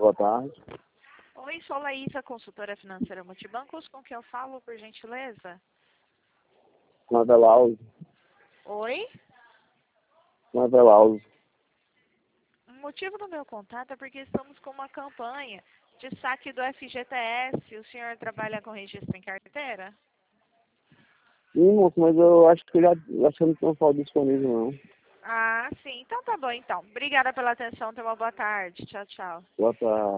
boa tarde. Oi, sou Laísa, consultora financeira Multibancos, com quem eu falo, por gentileza? Com a Veloso. Oi? Com a Veloso. O motivo do meu contato é porque estamos com uma campanha de saque do FGTS. O senhor trabalha com registro em carteira? Sim, moço, mas eu acho que acho que não tem um saldo disponível, não. Ah, sim. Então tá bom, então. Obrigada pela atenção. Tenha uma boa tarde. Tchau, tchau. Boa tarde.